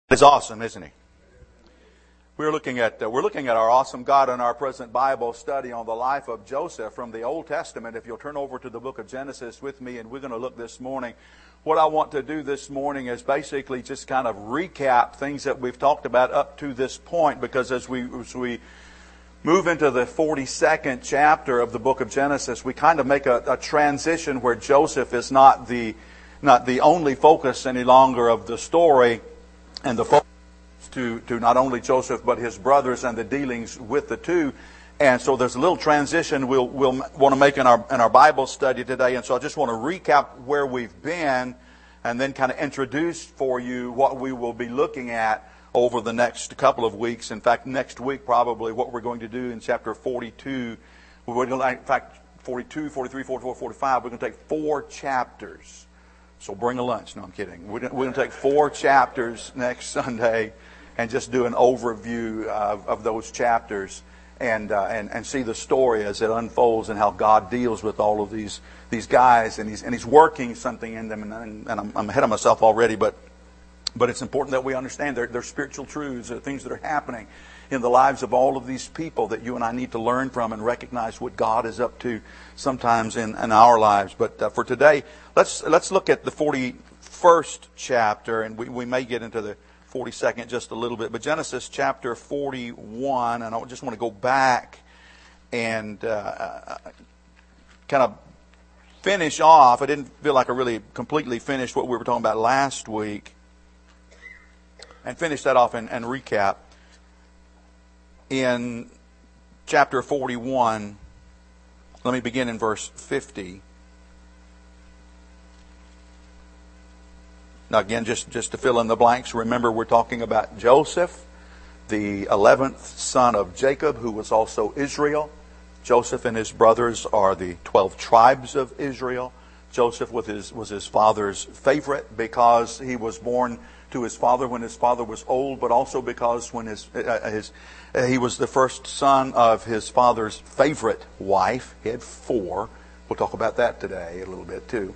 It's awesome, isn't he? We're looking at our awesome God in our present Bible study on the life of Joseph from the Old Testament. If you'll turn over to the book of Genesis with me, and we're going to look this morning. What I want to do this morning is basically just kind of recap things that we've talked about up to this point, because as we move into the 42nd chapter of the book of Genesis, we kind of make a transition where Joseph is not the only focus any longer of the story, and the focus to not only Joseph but his brothers and the dealings with the two. And so there's a little transition we'll want to make in our Bible study today. And so I just want to recap where we've been and then kind of introduce for you what we will be looking at over the next couple of weeks. In fact, next week probably what we're going to do in chapter 42. We're going to, in fact, 42, 43, 44, 45, we're going to take 4 chapters. So bring a lunch. No, I'm kidding. We're going to take 4 chapters next Sunday and just do an overview of those chapters and see the story as it unfolds and how God deals with all of these guys, and He's working something in them. And I'm ahead of myself already, but it's important that we understand they're spiritual truths, they're things that are happening in the lives of all of these people that you and I need to learn from and recognize what God is up to sometimes in our lives. But for today, let's look at the 41st chapter, and we may get into the 42nd just a little bit. But Genesis chapter 41, and I just want to go back and kind of finish off. I didn't feel like I really completely finished what we were talking about last week, and finish that off and recap. In chapter 41, let me begin in verse 50. Now again, just to fill in the blanks, remember we're talking about Joseph, the 11th son of Jacob, who was also Israel. Joseph and his brothers are the 12 tribes of Israel. Joseph was his father's favorite because he was born to his father when his father was old, but also because when he was the first son of his father's favorite wife. He had 4. We'll talk about that today a little bit too.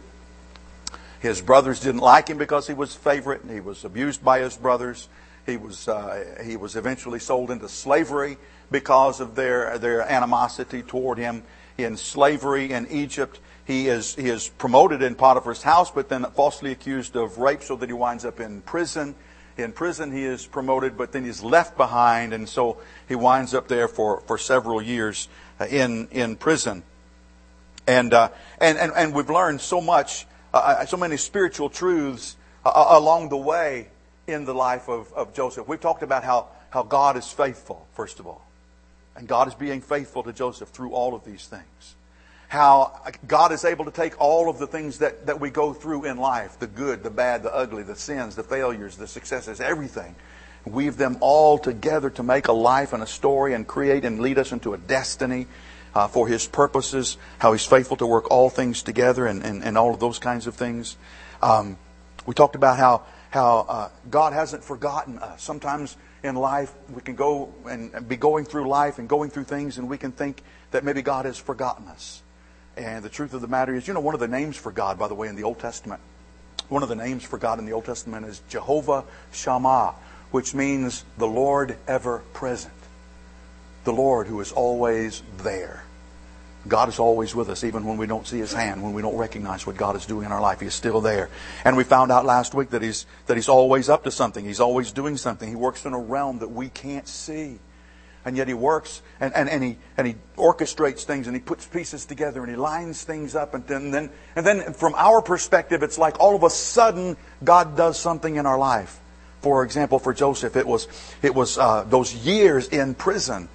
His brothers didn't like him because he was favorite, and he was abused by his brothers. He was eventually sold into slavery because of their animosity toward him. In slavery in Egypt, he is promoted in Potiphar's house, but then falsely accused of rape, so that he winds up in prison. In prison, he is promoted, but then he's left behind, and so he winds up there for several years in prison. And we've learned so much. So many spiritual truths along the way in the life of Joseph. We've talked about how God is faithful, first of all. And God is being faithful to Joseph through all of these things. How God is able to take all of the things that we go through in life, the good, the bad, the ugly, the sins, the failures, the successes, everything, weave them all together to make a life and a story and create and lead us into a destiny for His purposes, how He's faithful to work all things together and all of those kinds of things. We talked about how God hasn't forgotten us. Sometimes in life we can go and be going through life and going through things, and we can think that maybe God has forgotten us. And the truth of the matter is, one of the names for God, by the way, in the Old Testament, one of the names for God in the Old Testament is Jehovah Shammah, which means the Lord ever present. The Lord who is always there. God is always with us, even when we don't see His hand, when we don't recognize what God is doing in our life. He is still there. And we found out last week that He's always up to something. He's always doing something. He works in a realm that we can't see. And yet He works and He orchestrates things, and He puts pieces together, and He lines things up, and then from our perspective, it's like all of a sudden God does something in our life. For example, for Joseph, it was those years in prison.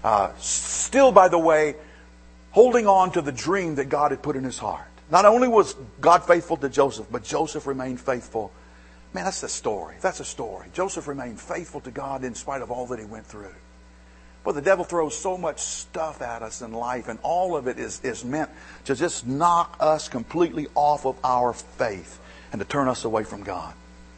Still, by the way, holding on to the dream that God had put in his heart. Not only was God faithful to Joseph, but Joseph remained faithful. Man, that's a story. That's a story. Joseph remained faithful to God in spite of all that he went through. But the devil throws so much stuff at us in life, and all of it is meant to just knock us completely off of our faith and to turn us away from God.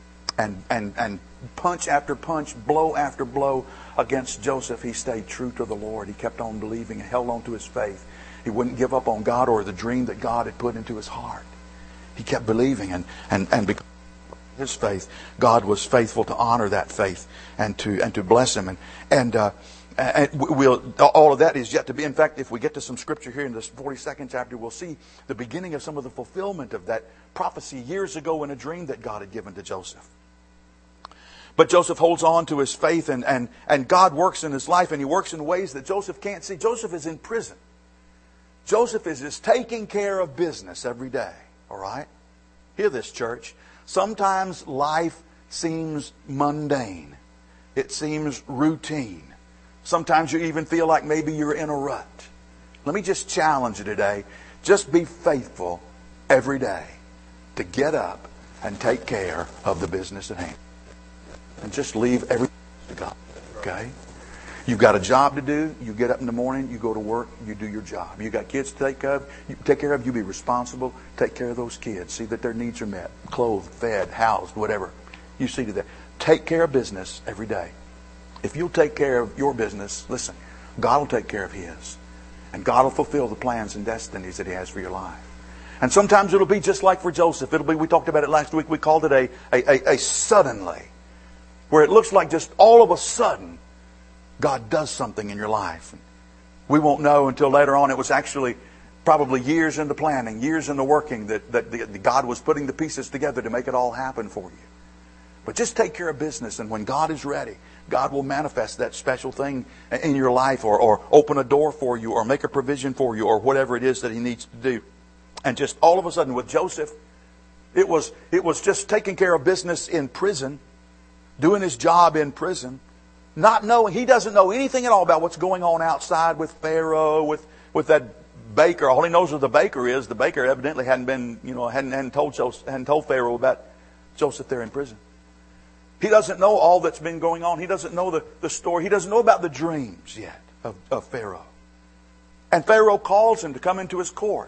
And punch after punch, blow after blow against Joseph, he stayed true to the Lord. He kept on believing and held on to his faith. He wouldn't give up on God or the dream that God had put into his heart. He kept believing, and his faith, God was faithful to honor that faith and to bless him. And all of that is yet to be. In fact, if we get to some scripture here in this 42nd chapter, we'll see the beginning of some of the fulfillment of that prophecy years ago in a dream that God had given to Joseph. But Joseph holds on to his faith, and God works in his life, and he works in ways that Joseph can't see. Joseph is in prison. Joseph is just taking care of business every day. All right? Hear this, church. Sometimes life seems mundane. It seems routine. Sometimes you even feel like maybe you're in a rut. Let me just challenge you today. Just be faithful every day to get up and take care of the business at hand. And just leave everything to God. Okay? You've got a job to do. You get up in the morning, you go to work, you do your job. You got kids to take care of. You be responsible. Take care of those kids. See that their needs are met. Clothed, fed, housed, whatever. You see to that. Take care of business every day. If you'll take care of your business, listen, God will take care of His. And God will fulfill the plans and destinies that He has for your life. And sometimes it'll be just like for Joseph. It'll be, we talked about it last week, we called it a suddenly. Where it looks like just all of a sudden, God does something in your life. We won't know until later on. It was actually probably years in the planning, years in the working that God was putting the pieces together to make it all happen for you. But just take care of business, and when God is ready, God will manifest that special thing in your life, or open a door for you, or make a provision for you, or whatever it is that He needs to do. And just all of a sudden with Joseph, it was just taking care of business in prison, doing his job in prison. Not knowing, he doesn't know anything at all about what's going on outside with Pharaoh, with that baker. All he knows who the baker is. The baker evidently hadn't told Pharaoh about Joseph there in prison. He doesn't know all that's been going on. He doesn't know the story. He doesn't know about the dreams yet of Pharaoh. And Pharaoh calls him to come into his court.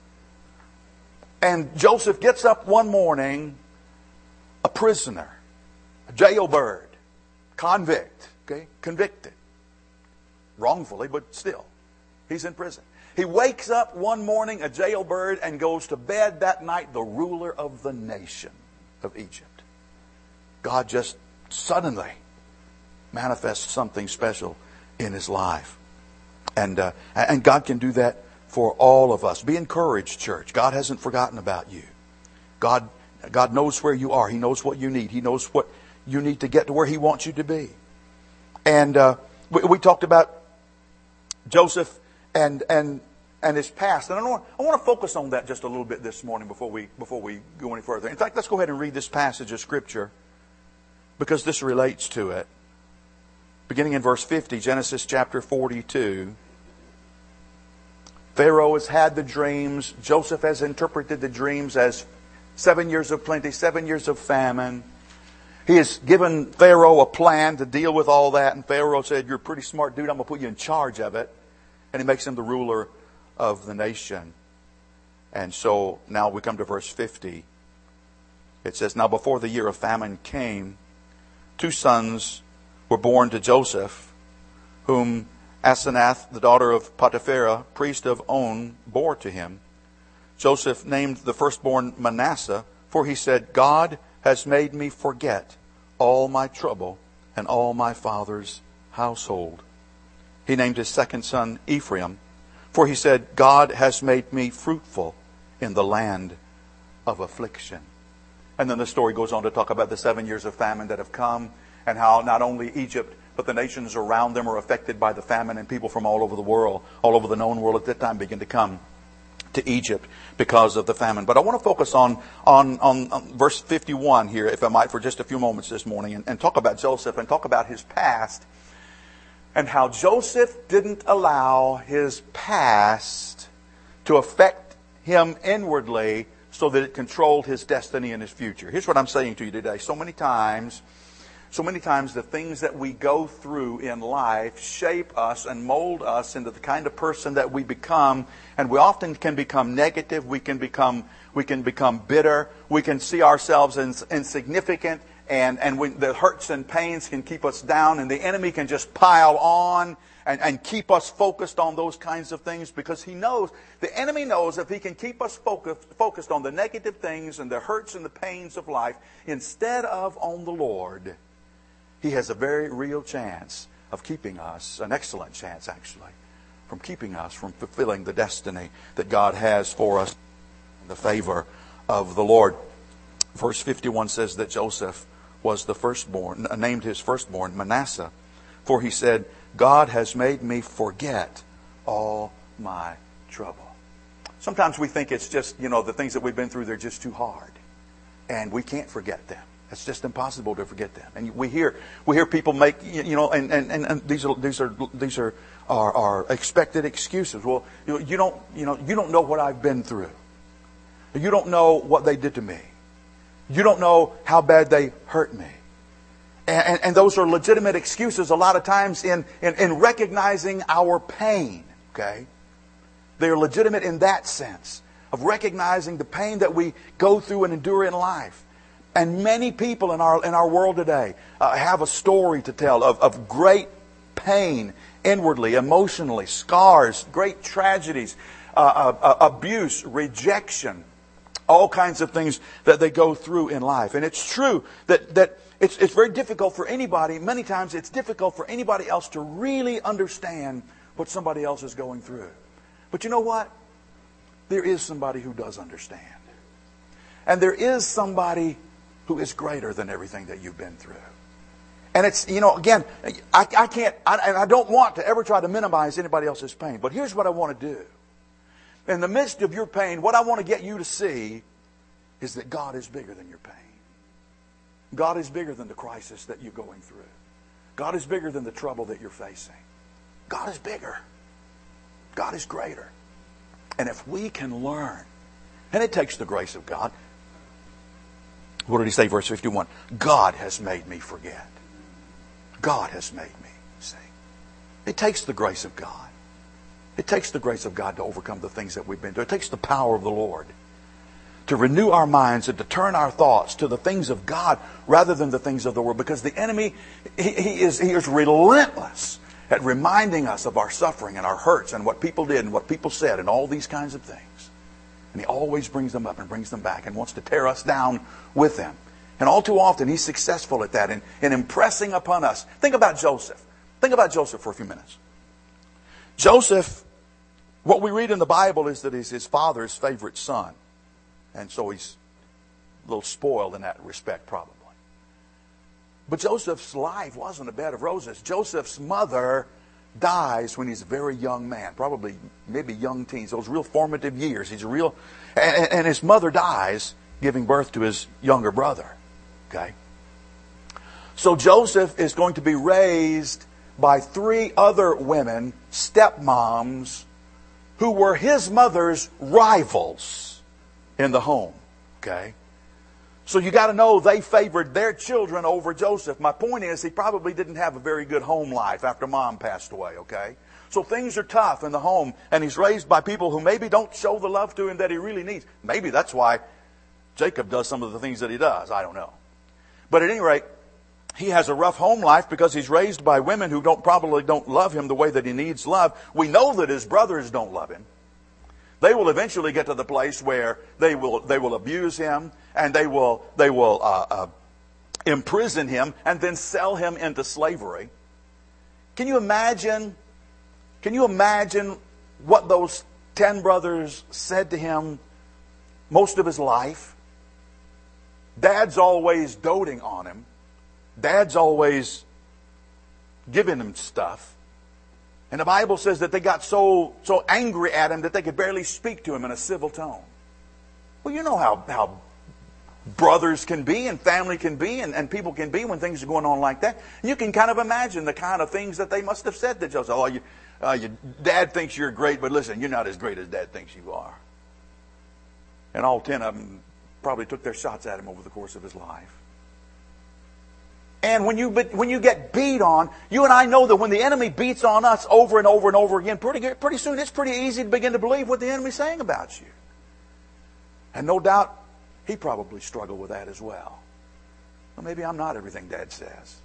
And Joseph gets up one morning, a prisoner, a jailbird, convict. Okay, convicted. Wrongfully, but still. He's in prison. He wakes up one morning, a jailbird, and goes to bed that night, the ruler of the nation of Egypt. God just suddenly manifests something special in his life. And God can do that for all of us. Be encouraged, church. God hasn't forgotten about you. God knows where you are. He knows what you need. He knows what you need to get to where He wants you to be. And we talked about Joseph and his past. And I want to focus on that just a little bit this morning before we go any further. In fact, let's go ahead and read this passage of Scripture, because this relates to it. Beginning in verse 50, Genesis chapter 42. Pharaoh has had the dreams. Joseph has interpreted the dreams as 7 years of plenty, 7 years of famine. He has given Pharaoh a plan to deal with all that. And Pharaoh said, "You're a pretty smart dude. I'm going to put you in charge of it." And he makes him the ruler of the nation. And so now we come to verse 50. It says, "Now before the year of famine came, 2 sons were born to Joseph, whom Asenath, the daughter of Potipharah, priest of On, bore to him. Joseph named the firstborn Manasseh, for he said, 'God has made me forget all my trouble and all my father's household.' He named his second son Ephraim, for he said, 'God has made me fruitful in the land of affliction.'" And then the story goes on to talk about the 7 years of famine that have come, and how not only Egypt, but the nations around them are affected by the famine, and people from all over the world, all over the known world at that time, begin to come to Egypt because of the famine. But I want to focus on verse 51 here, if I might, for just a few moments this morning, and talk about Joseph and talk about his past, and how Joseph didn't allow his past to affect him inwardly so that it controlled his destiny and his future. Here's what I'm saying to you today. So many times the things that we go through in life shape us and mold us into the kind of person that we become. And we often can become negative. We can become bitter. We can see ourselves as insignificant and when the hurts and pains can keep us down, and the enemy can just pile on and keep us focused on those kinds of things, because he knows, the enemy knows, if he can keep us focused on the negative things and the hurts and the pains of life instead of on the Lord, he has a very real chance of keeping us, an excellent chance actually, from keeping us from fulfilling the destiny that God has for us in the favor of the Lord. Verse 51 says that Joseph was the firstborn, named his firstborn Manasseh, for he said, God has made me forget all my trouble. Sometimes we think it's just, the things that we've been through, they're just too hard. And we can't forget them. It's just impossible to forget them. And we hear people make, and these are expected excuses. Well, you don't know what I've been through. You don't know what they did to me. You don't know how bad they hurt me. And those are legitimate excuses a lot of times in recognizing our pain. Okay? They are legitimate in that sense of recognizing the pain that we go through and endure in life. And many people in our world today have a story to tell of great pain inwardly, emotionally, scars, great tragedies, abuse, rejection, all kinds of things that they go through in life. And it's true that it's very difficult for anybody, many times it's difficult for anybody else to really understand what somebody else is going through. But you know what? There is somebody who does understand. And there is somebody who is greater than everything that you've been through. And it's, again, I don't want to ever try to minimize anybody else's pain. But here's what I want to do. In the midst of your pain, what I want to get you to see is that God is bigger than your pain. God is bigger than the crisis that you're going through. God is bigger than the trouble that you're facing. God is bigger. God is greater. And if we can learn, and it takes the grace of God. What did he say, verse 51? God has made me forget. God has made me see. It takes the grace of God. It takes the grace of God to overcome the things that we've been through. It takes the power of the Lord to renew our minds and to turn our thoughts to the things of God rather than the things of the world. Because the enemy, he is relentless at reminding us of our suffering and our hurts and what people did and what people said and all these kinds of things. And he always brings them up and brings them back and wants to tear us down with them. And all too often he's successful at that in impressing upon us. Think about Joseph. Think about Joseph for a few minutes. Joseph, what we read in the Bible is that he's his father's favorite son. And so he's a little spoiled in that respect, probably. But Joseph's life wasn't a bed of roses. Joseph's mother dies when he's a very young man, probably maybe young teens, those real formative years. And his mother dies giving birth to his younger brother. Okay? So Joseph is going to be raised by 3 other women, stepmoms, who were his mother's rivals in the home. Okay? So you got to know they favored their children over Joseph. My point is, he probably didn't have a very good home life after mom passed away. Okay? So things are tough in the home, and he's raised by people who maybe don't show the love to him that he really needs. Maybe that's why Jacob does some of the things that he does. I don't know. But at any rate, he has a rough home life because he's raised by women who probably don't love him the way that he needs love. We know that his brothers don't love him. They will eventually get to the place where they will abuse him and they will imprison him and then sell him into slavery. Can you imagine what those 10 brothers said to him most of his life? Dad's always doting on him. Dad's always giving him stuff. And the Bible says that they got so angry at him that they could barely speak to him in a civil tone. Well, you know how brothers can be and family can be and people can be when things are going on like that. You can kind of imagine the kind of things that they must have said to Joseph. Oh, your dad thinks you're great, but listen, you're not as great as Dad thinks you are. And all 10 of them probably took their shots at him over the course of his life. And when you get beat on, you and I know that when the enemy beats on us over and over and over again, pretty soon it's pretty easy to begin to believe what the enemy's saying about you. And no doubt, he probably struggled with that as well. Well, maybe I'm not everything Dad says.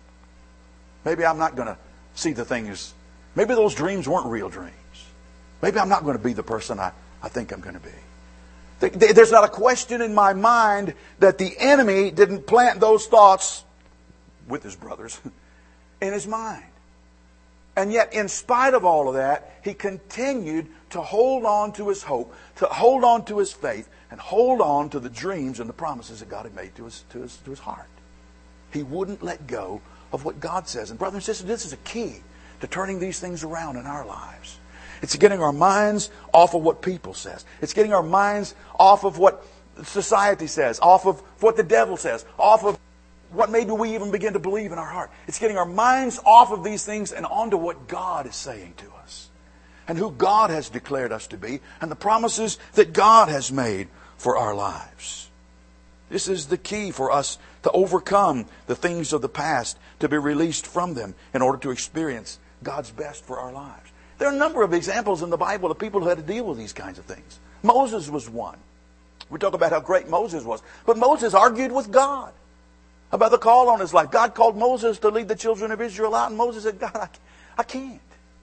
Maybe I'm not going to see the things. Maybe those dreams weren't real dreams. Maybe I'm not going to be the person I think I'm going to be. There's not a question in my mind that the enemy didn't plant those thoughts with his brothers in his mind. And yet, in spite of all of that, he continued to hold on to his hope, to hold on to his faith, and hold on to the dreams and the promises that God had made to his heart. He wouldn't let go of what God says. And brothers and sisters, this is a key to turning these things around in our lives. It's getting our minds off of what people says. It's getting our minds off of what society says, off of what the devil says, off of what maybe we even begin to believe in our heart. It's getting our minds off of these things and onto what God is saying to us, and who God has declared us to be, and the promises that God has made for our lives. This is the key for us to overcome the things of the past, to be released from them in order to experience God's best for our lives. There are a number of examples in the Bible of people who had to deal with these kinds of things. Moses was one. We talk about how great Moses was. But Moses argued with God about the call on his life. God called Moses to lead the children of Israel out, and Moses said, God, I can't.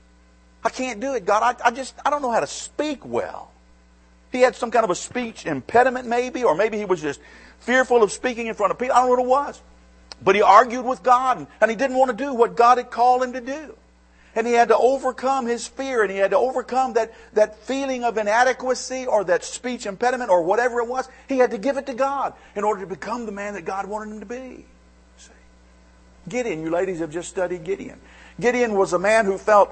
I can't do it, God. I don't know how to speak well. He had some kind of a speech impediment maybe, or maybe he was just fearful of speaking in front of people. I don't know what it was. But he argued with God, and he didn't want to do what God had called him to do. And he had to overcome his fear, and he had to overcome that feeling of inadequacy or that speech impediment or whatever it was. He had to give it to God in order to become the man that God wanted him to be. See? Gideon, you ladies have just studied Gideon. Gideon was a man who felt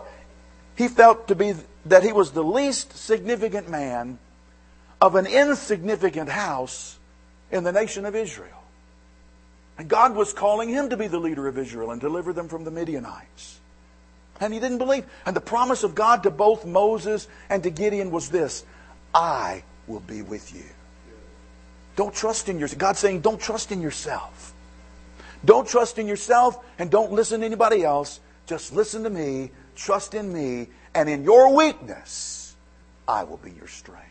to be that he was the least significant man of an insignificant house in the nation of Israel. And God was calling him to be the leader of Israel and deliver them from the Midianites. And he didn't believe. And the promise of God to both Moses and to Gideon was this: I will be with you. Don't trust in yourself. God's saying, don't trust in yourself. Don't trust in yourself and don't listen to anybody else. Just listen to me, trust in me, and in your weakness, I will be your strength.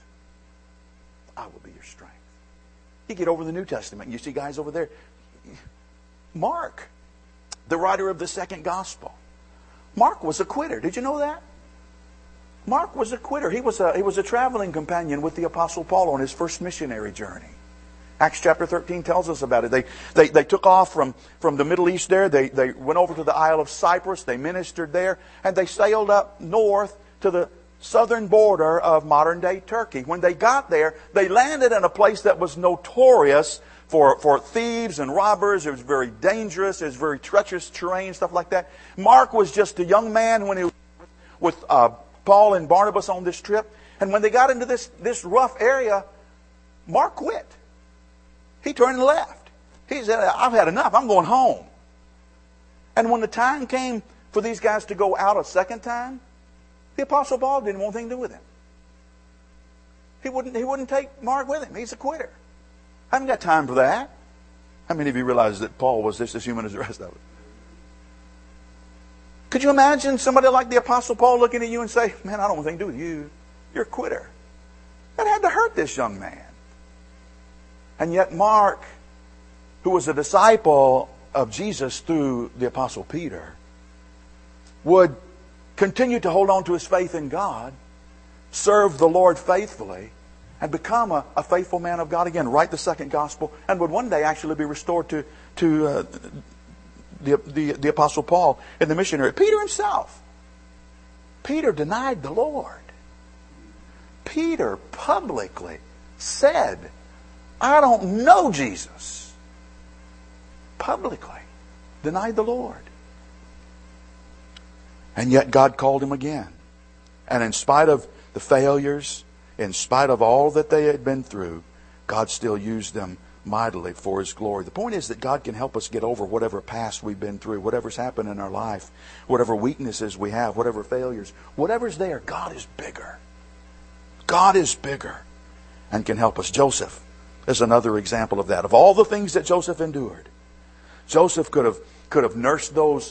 I will be your strength. You get over the New Testament, and you see guys over there. Mark, the writer of the second gospel. Mark was a quitter. Did you know that? Mark was a quitter. He was a traveling companion with the Apostle Paul on his first missionary journey. Acts chapter 13 tells us about it. They took off from the Middle East there. They went over to the Isle of Cyprus. They ministered there. And they sailed up north to the southern border of modern-day Turkey. When they got there, they landed in a place that was notorious for thieves and robbers. It was very dangerous. It was very treacherous terrain, stuff like that. Mark was just a young man when he was with Paul and Barnabas on this trip. And when they got into this rough area, Mark quit. He turned and left. He said, I've had enough. I'm going home. And when the time came for these guys to go out a second time, the Apostle Paul didn't want anything to do with him. He wouldn't take Mark with him. He's a quitter. I haven't got time for that. How many of you realize that Paul was just as human as the rest of us? Could you imagine somebody like the Apostle Paul looking at you and say, man, I don't want anything to do with you. You're a quitter. That had to hurt this young man. And yet Mark, who was a disciple of Jesus through the Apostle Peter, would continue to hold on to his faith in God, serve the Lord faithfully, and become a faithful man of God again, write the second gospel, and would one day actually be restored to the Apostle Paul and the missionary. Peter himself. Peter denied the Lord. Peter publicly said, I don't know Jesus. Publicly denied the Lord. And yet God called him again. And in spite of the failures, in spite of all that they had been through, God still used them mightily for His glory. The point is that God can help us get over whatever past we've been through, whatever's happened in our life, whatever weaknesses we have, whatever failures, whatever's there. God is bigger. God is bigger and can help us. Joseph is another example of that. Of all the things that Joseph endured, Joseph could have nursed those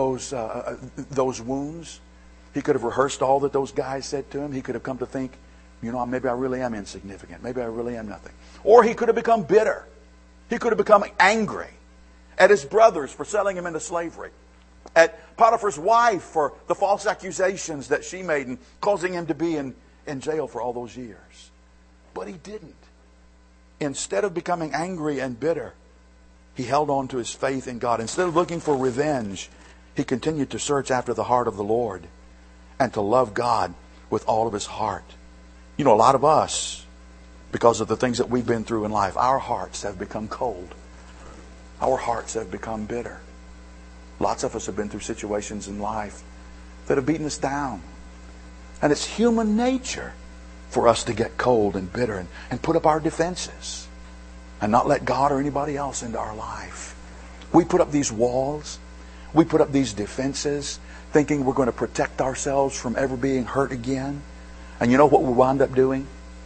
wounds. He could have rehearsed all that those guys said to him. He could have come to think, maybe I really am insignificant. Maybe I really am nothing. Or he could have become bitter. He could have become angry at his brothers for selling him into slavery, at Potiphar's wife for the false accusations that she made and causing him to be in jail for all those years. But he didn't. Instead of becoming angry and bitter, he held on to his faith in God. Instead of looking for revenge, he continued to search after the heart of the Lord and to love God with all of his heart. You know, a lot of us, because of the things that we've been through in life, our hearts have become cold. Our hearts have become bitter. Lots of us have been through situations in life that have beaten us down. And it's human nature for us to get cold and bitter and put up our defenses and not let God or anybody else into our life. We put up these walls. We put up these defenses thinking we're going to protect ourselves from ever being hurt again. And you know what we wind up doing?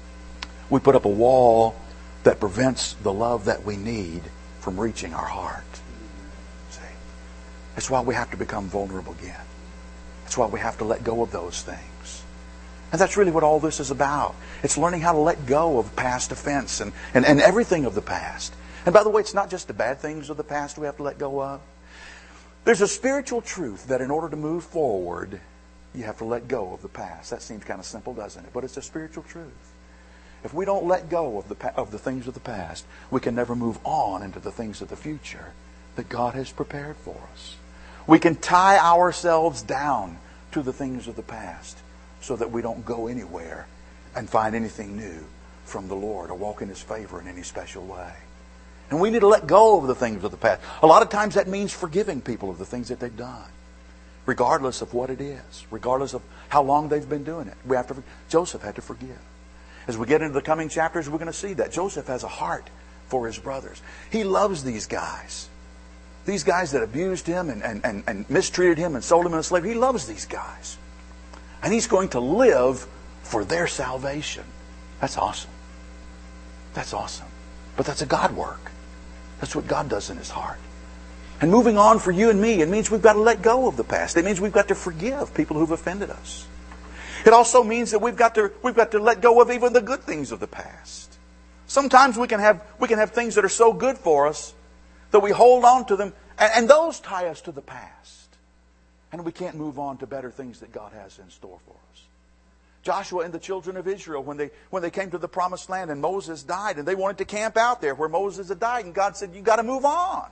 We put up a wall that prevents the love that we need from reaching our heart. See? That's why we have to become vulnerable again. That's why we have to let go of those things. And that's really what all this is about. It's learning how to let go of past offense and everything of the past. And by the way, it's not just the bad things of the past we have to let go of. There's a spiritual truth that in order to move forward, you have to let go of the past. That seems kind of simple, doesn't it? But it's a spiritual truth. If we don't let go of the things of the past, we can never move on into the things of the future that God has prepared for us. We can tie ourselves down to the things of the past so that we don't go anywhere and find anything new from the Lord or walk in His favor in any special way. And we need to let go of the things of the past. A lot of times that means forgiving people of the things that they've done, regardless of what it is, regardless of how long they've been doing it. Joseph had to forgive. As we get into the coming chapters, we're going to see that Joseph has a heart for his brothers. He loves these guys. These guys that abused him and mistreated him and sold him into slavery. He loves these guys. And he's going to live for their salvation. That's awesome. That's awesome. But that's a God work. That's what God does in His heart. And moving on for you and me, it means we've got to let go of the past. It means we've got to forgive people who've offended us. It also means that we've got to let go of even the good things of the past. Sometimes we can have things that are so good for us that we hold on to them, and those tie us to the past. And we can't move on to better things that God has in store for us. Joshua and the children of Israel, when they came to the promised land and Moses died, and they wanted to camp out there where Moses had died, and God said, "You've got to move on.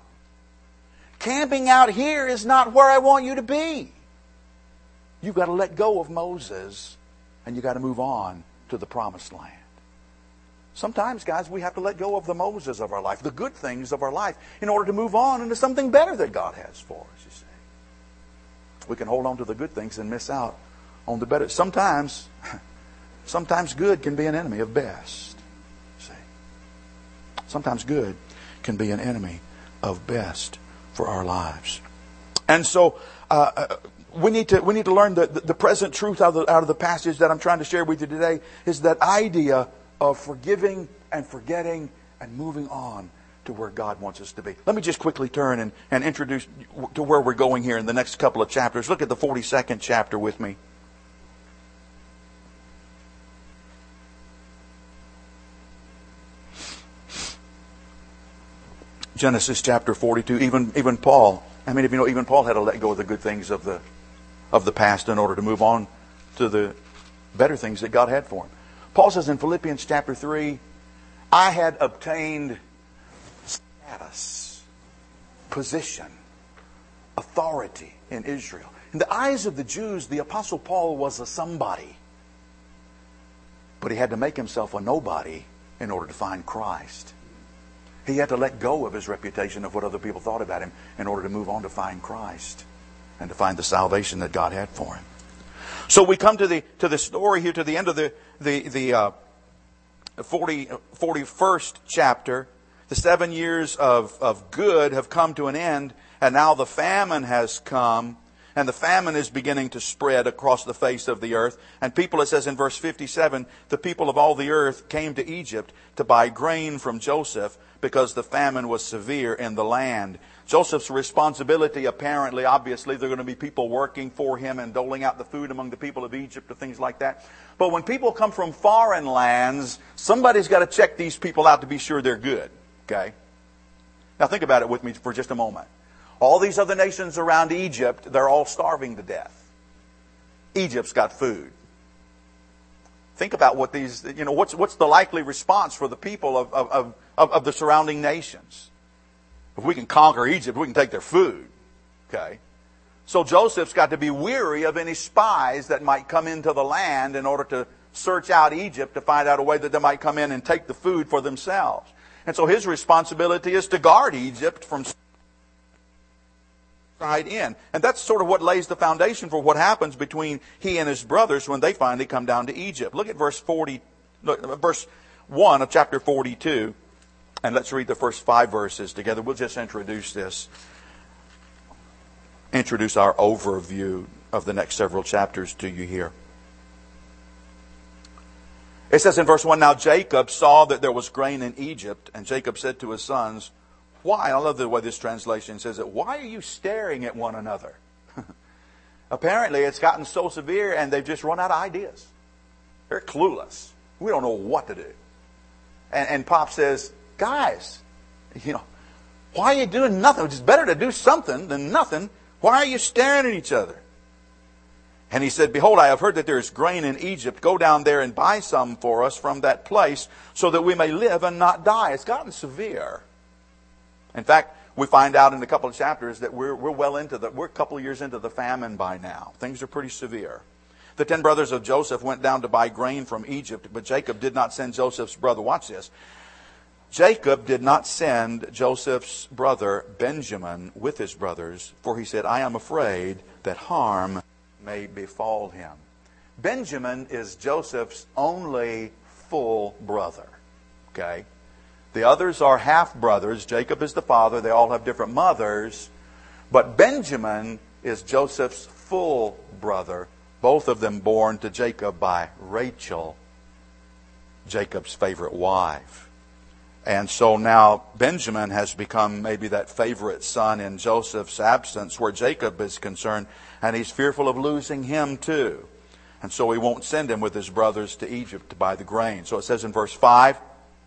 Camping out here is not where I want you to be. You've got to let go of Moses, and you've got to move on to the promised land." Sometimes, guys, we have to let go of the Moses of our life, the good things of our life, in order to move on into something better that God has for us, you see. We can hold on to the good things and miss out on the better. Sometimes good can be an enemy of best. See? Sometimes good can be an enemy of best for our lives. And so we need to learn the present truth out of the passage that I'm trying to share with you today is that idea of forgiving and forgetting and moving on to where God wants us to be. Let me just quickly turn and introduce to where we're going here in the next couple of chapters. Look at the 42nd chapter with me. Genesis chapter 42. Even Paul. I mean, if you know, even Paul had to let go of the good things of the past in order to move on to the better things that God had for him. Paul says in Philippians chapter 3, I had obtained status, position, authority in Israel. In the eyes of the Jews, the Apostle Paul was a somebody. But he had to make himself a nobody in order to find Christ. He had to let go of his reputation of what other people thought about him in order to move on to find Christ and to find the salvation that God had for him. So we come to the story here, to the end of the 41st chapter. The 7 years of good have come to an end, and now the famine has come, and the famine is beginning to spread across the face of the earth. And people, it says in verse 57, the people of all the earth came to Egypt to buy grain from Joseph because the famine was severe in the land. Joseph's responsibility, apparently, obviously, there are going to be people working for him and doling out the food among the people of Egypt or things like that. But when people come from foreign lands, somebody's got to check these people out to be sure they're good. Okay? Now think about it with me for just a moment. All these other nations around Egypt, they're all starving to death. Egypt's got food. Think about what these, what's the likely response for the people of the surrounding nations? If we can conquer Egypt, we can take their food. Okay? So Joseph's got to be weary of any spies that might come into the land in order to search out Egypt to find out a way that they might come in and take the food for themselves. And so his responsibility is to guard Egypt from side in. And that's sort of what lays the foundation for what happens between he and his brothers when they finally come down to Egypt. Look at verse 1 of chapter 42. And let's read the first 5 verses together. We'll just introduce our overview of the next several chapters to you here. It says in verse 1, Now Jacob saw that there was grain in Egypt, and Jacob said to his sons, Why? I love the way this translation says it. Why are you staring at one another? Apparently it's gotten so severe and they've just run out of ideas. They're clueless. We don't know what to do. And Pop says, Guys, why are you doing nothing? It's better to do something than nothing. Why are you staring at each other? And he said, Behold, I have heard that there is grain in Egypt. Go down there and buy some for us from that place so that we may live and not die. It's gotten severe. In fact, we find out in a couple of chapters that we're a couple of years into the famine by now. Things are pretty severe. The 10 brothers of Joseph went down to buy grain from Egypt, but Jacob did not send Joseph's brother. Watch this. Jacob did not send Joseph's brother Benjamin with his brothers, for he said, I am afraid that harm may befall him. Benjamin is Joseph's only full brother. Okay? The others are half-brothers. Jacob is the father. They all have different mothers. But Benjamin is Joseph's full brother, both of them born to Jacob by Rachel, Jacob's favorite wife. And so now Benjamin has become maybe that favorite son in Joseph's absence where Jacob is concerned, and he's fearful of losing him too. And so he won't send him with his brothers to Egypt to buy the grain. So it says in verse 5,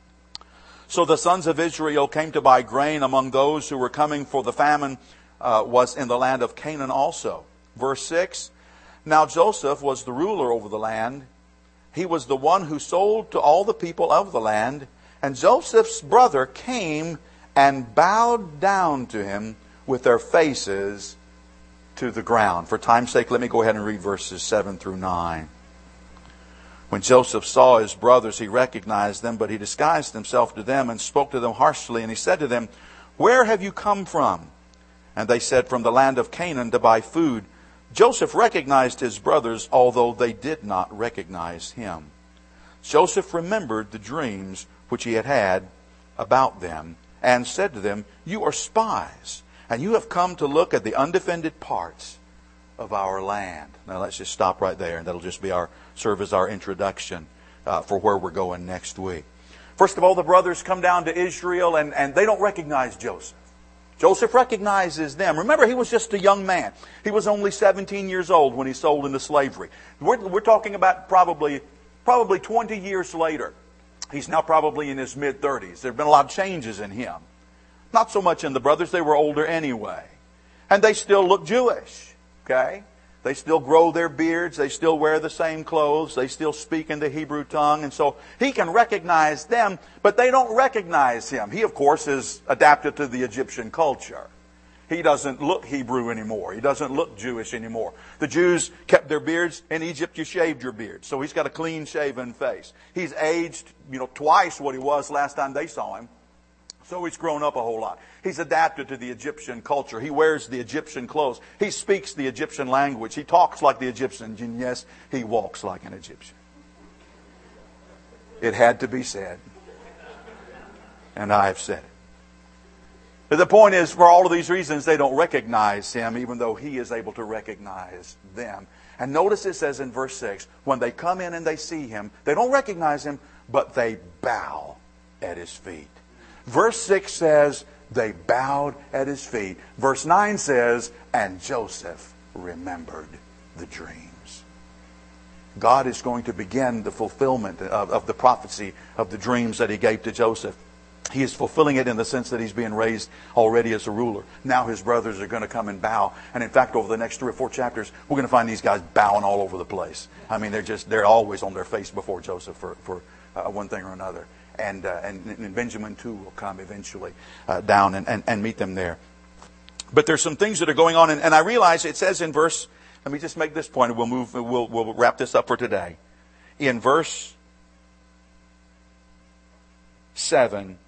So the sons of Israel came to buy grain among those who were coming, for the famine was in the land of Canaan also. Verse 6, Now Joseph was the ruler over the land. He was the one who sold to all the people of the land. And Joseph's brother came and bowed down to him with their faces to the ground. For time's sake, let me go ahead and read verses 7 through 9. When Joseph saw his brothers, he recognized them, but he disguised himself to them and spoke to them harshly. And he said to them, Where have you come from? And they said, From the land of Canaan to buy food. Joseph recognized his brothers, although they did not recognize him. Joseph remembered the dreams which he had had about them, and said to them, You are spies, and you have come to look at the undefended parts of our land. Now let's just stop right there, and that'll just be serve as our introduction for where we're going next week. First of all, the brothers come down to Israel, and they don't recognize Joseph. Joseph recognizes them. Remember, he was just a young man. He was only 17 years old when he sold into slavery. We're talking about probably 20 years later. He's now probably in his mid-30s. There have been a lot of changes in him. Not so much in the brothers. They were older anyway. And they still look Jewish. Okay? They still grow their beards. They still wear the same clothes. They still speak in the Hebrew tongue. And so he can recognize them, but they don't recognize him. He, of course, is adapted to the Egyptian culture. He doesn't look Hebrew anymore. He doesn't look Jewish anymore. The Jews kept their beards. In Egypt, you shaved your beard. So he's got a clean-shaven face. He's aged, twice what he was last time they saw him. So he's grown up a whole lot. He's adapted to the Egyptian culture. He wears the Egyptian clothes. He speaks the Egyptian language. He talks like the Egyptians. And yes, he walks like an Egyptian. It had to be said. And I have said it. But the point is, for all of these reasons, they don't recognize him, even though he is able to recognize them. And notice it says in verse 6, when they come in and they see him, they don't recognize him, but they bow at his feet. Verse 6 says, they bowed at his feet. Verse 9 says, and Joseph remembered the dreams. God is going to begin the fulfillment of the prophecy of the dreams that he gave to Joseph. He is fulfilling it in the sense that he's being raised already as a ruler. Now his brothers are going to come and bow. And in fact, over the next 3 or 4 chapters, we're going to find these guys bowing all over the place. I mean, they're always on their face before Joseph for one thing or another. And Benjamin too will come eventually down and meet them there. But there's some things that are going on. And I realize it says in verse, let me just make this point and we'll wrap this up for today. In verse 7,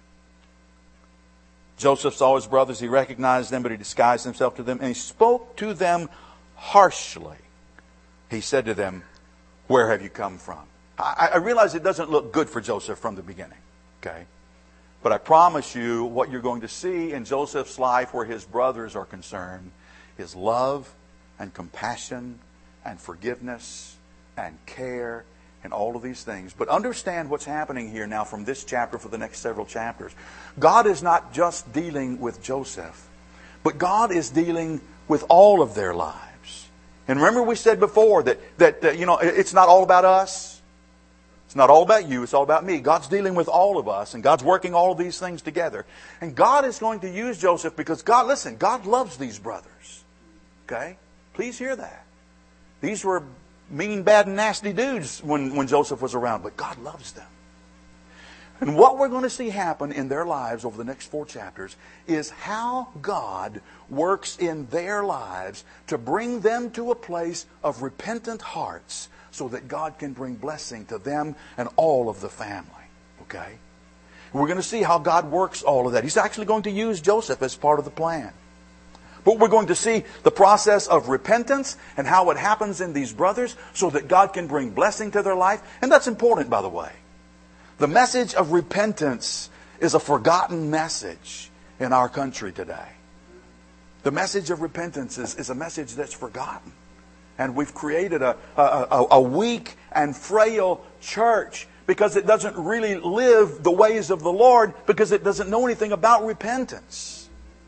Joseph saw his brothers, he recognized them, but he disguised himself to them, and he spoke to them harshly. He said to them, "Where have you come from?" I realize it doesn't look good for Joseph from the beginning, okay? But I promise you, what you're going to see in Joseph's life where his brothers are concerned is love and compassion and forgiveness and care and all of these things. But understand what's happening here now from this chapter for the next several chapters. God is not just dealing with Joseph, but God is dealing with all of their lives. And remember we said before that it's not all about us. It's not all about you. It's all about me. God's dealing with all of us, and God's working all of these things together. And God is going to use Joseph because God loves these brothers. Okay? Please hear that. These were mean, bad, and nasty dudes when Joseph was around, but God loves them. And what we're going to see happen in their lives over the next 4 chapters is how God works in their lives to bring them to a place of repentant hearts so that God can bring blessing to them and all of the family. Okay? We're going to see how God works all of that. He's actually going to use Joseph as part of the plan. But we're going to see the process of repentance and how it happens in these brothers so that God can bring blessing to their life. And that's important, by the way. The message of repentance is a forgotten message in our country today. The message of repentance is a message that's forgotten. And we've created a weak and frail church because it doesn't really live the ways of the Lord because it doesn't know anything about repentance.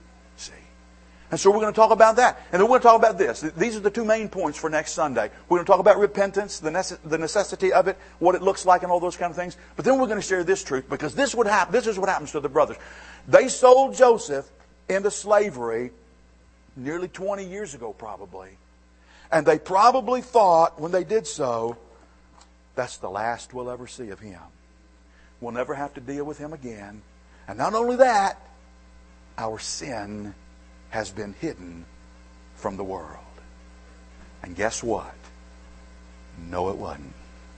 And so we're going to talk about that. And then we're going to talk about this. These are the 2 main points for next Sunday. We're going to talk about repentance, the necessity of it, what it looks like, and all those kind of things. But then we're going to share this truth because this is what happens to the brothers. They sold Joseph into slavery nearly 20 years ago probably. And they probably thought when they did so, that's the last we'll ever see of him. We'll never have to deal with him again. And not only that, our sin has been hidden from the world. And guess what? No, it wasn't.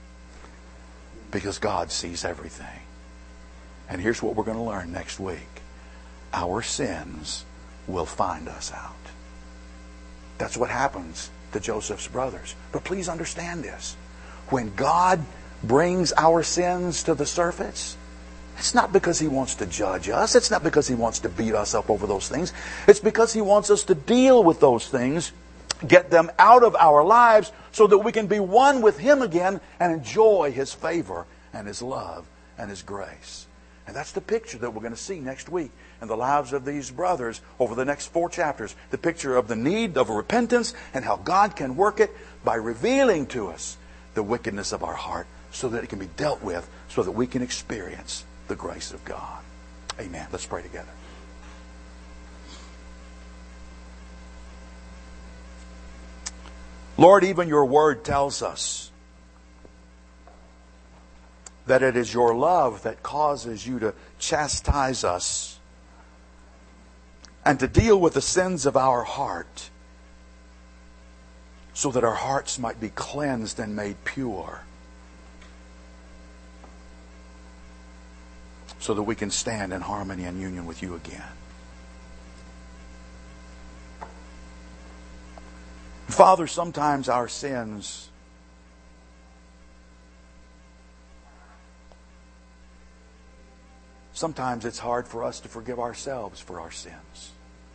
Because God sees everything. And here's what we're going to learn next week. Our sins will find us out. That's what happens to Joseph's brothers. But please understand this. When God brings our sins to the surface, it's not because He wants to judge us. It's not because He wants to beat us up over those things. It's because He wants us to deal with those things, get them out of our lives so that we can be one with Him again and enjoy His favor and His love and His grace. And that's the picture that we're going to see next week in the lives of these brothers over the next 4 chapters. The picture of the need of repentance and how God can work it by revealing to us the wickedness of our heart so that it can be dealt with, so that we can experience the grace of God. Amen. Let's pray together. Lord, even your word tells us that it is your love that causes you to chastise us and to deal with the sins of our heart so that our hearts might be cleansed and made pure, so that we can stand in harmony and union with you again. Father, sometimes our sins sometimes it's hard for us to forgive ourselves for our sins.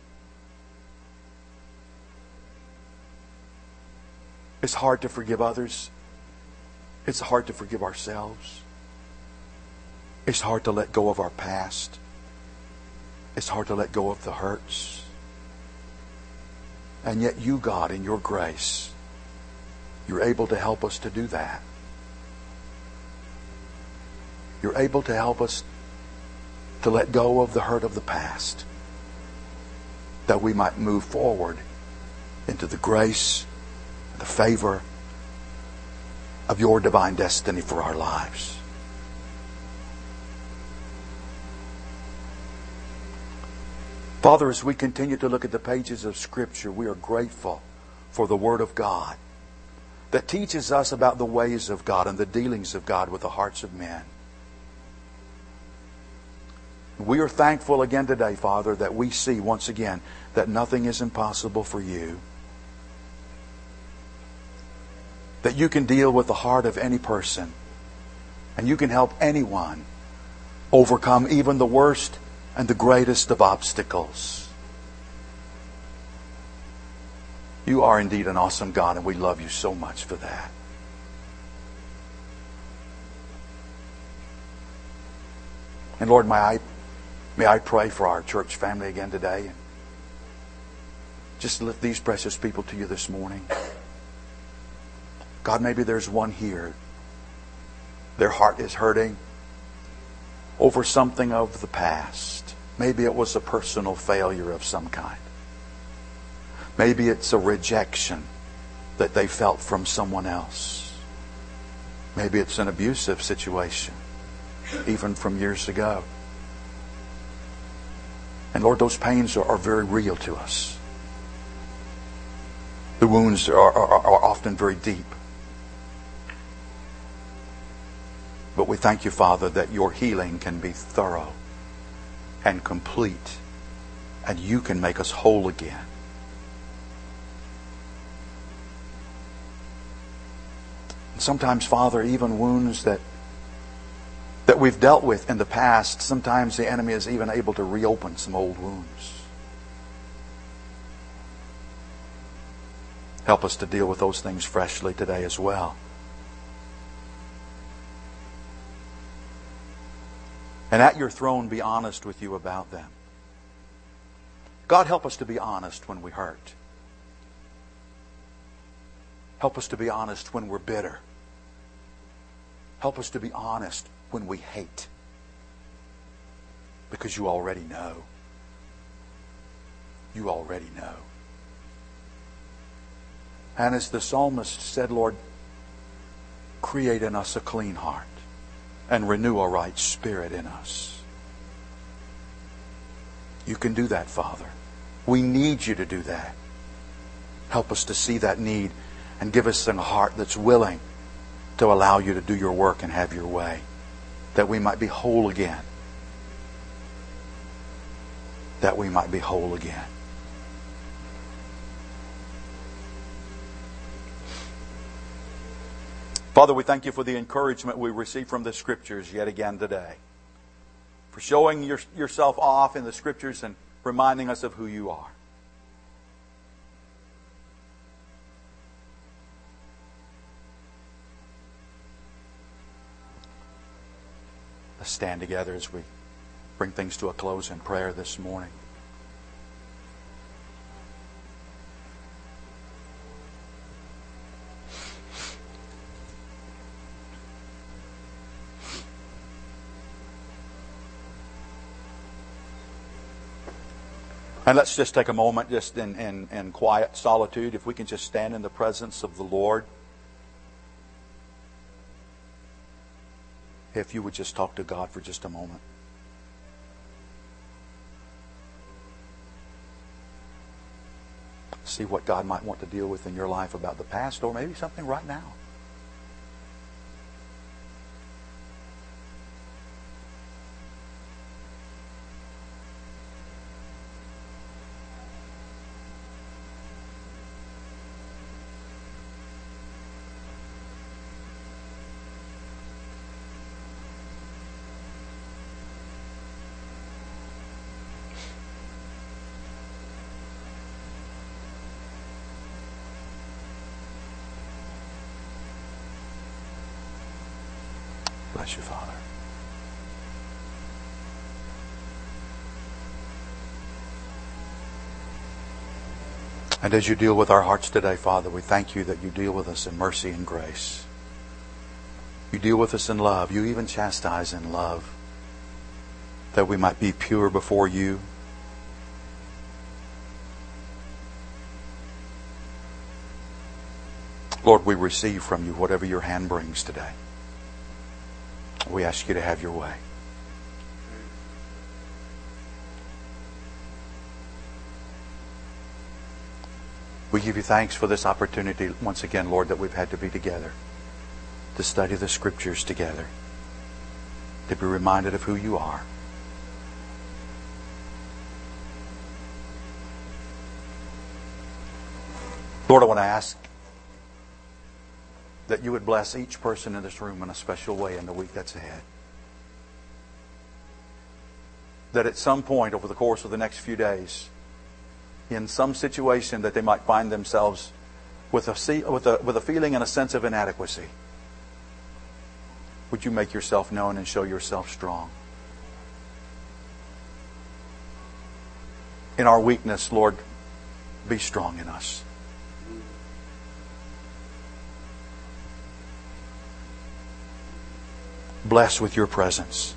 It's hard to forgive others. It's hard to forgive ourselves. It's hard to let go of our past. It's hard to let go of the hurts. And yet you, God, in your grace, you're able to help us to do that. You're able to help us to let go of the hurt of the past, that we might move forward into the grace and the favor of your divine destiny for our lives. Father, as we continue to look at the pages of Scripture, we are grateful for the Word of God that teaches us about the ways of God and the dealings of God with the hearts of men. We are thankful again today, Father, that we see once again that nothing is impossible for you. That you can deal with the heart of any person, and you can help anyone overcome even the worst and the greatest of obstacles. You are indeed an awesome God, and we love you so much for that. And Lord, may I pray for our church family again today, and just lift these precious people to you this morning. God, maybe there's one here. Their heart is hurting over something of the past. Maybe it was a personal failure of some kind. Maybe it's a rejection that they felt from someone else. Maybe it's an abusive situation, even from years ago. And Lord, those pains are very real to us. The wounds are often very deep. But we thank you, Father, that your healing can be thorough and complete, and you can make us whole again. And sometimes, Father, even wounds that we've dealt with in the past, sometimes the enemy is even able to reopen some old wounds. Help us to deal with those things freshly today as well. And at your throne, be honest with you about them. God, help us to be honest when we hurt. Help us to be honest when we're bitter. Help us to be honest when we hate. Because you already know. You already know. And as the psalmist said, Lord, create in us a clean heart and renew a right spirit in us. You can do that, Father. We need you to do that. Help us to see that need and give us a heart that's willing to allow you to do your work and have your way, that we might be whole again. That we might be whole again. Father, we thank you for the encouragement we receive from the Scriptures yet again today. For showing yourself off in the Scriptures and reminding us of who you are. Let's stand together as we bring things to a close in prayer this morning. And let's just take a moment just in quiet solitude. If we can just stand in the presence of the Lord. If you would just talk to God for just a moment. See what God might want to deal with in your life about the past, or maybe something right now. Bless you, Father. And as you deal with our hearts today, Father, we thank you that you deal with us in mercy and grace. You deal with us in love. You even chastise in love. that we might be pure before you. Lord, we receive from you whatever your hand brings today. We ask you to have your way. We give you thanks for this opportunity once again, Lord, that we've had to be together, to study the Scriptures together, to be reminded of who you are. Lord, I want to ask that you would bless each person in this room in a special way in the week that's ahead. That at some point over the course of the next few days, in some situation that they might find themselves with a feeling and a sense of inadequacy, would you make yourself known and show yourself strong? In our weakness, Lord, be strong in us. Bless with your presence.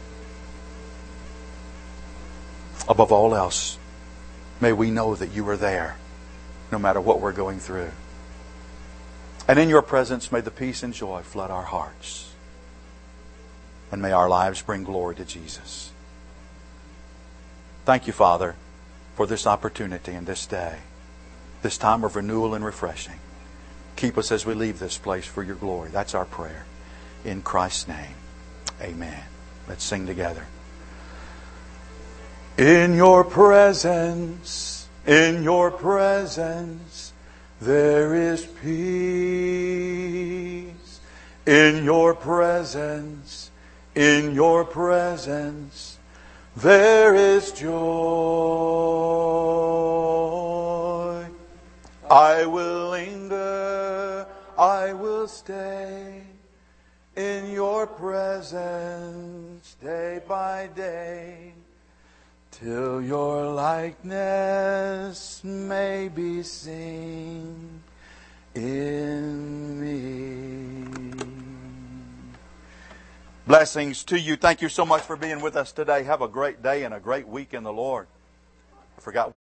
Above all else, may we know that you are there no matter what we're going through. And in your presence, may the peace and joy flood our hearts. And may our lives bring glory to Jesus. Thank you, Father, for this opportunity and this day, this time of renewal and refreshing. Keep us as we leave this place for your glory. That's our prayer. In Christ's name, amen. Let's sing together. In your presence, there is peace. In your presence, there is joy. I will linger, I will stay in your presence day by day, till your likeness may be seen in me. Blessings to you. Thank you so much for being with us today. Have a great day and a great week in the Lord. I forgot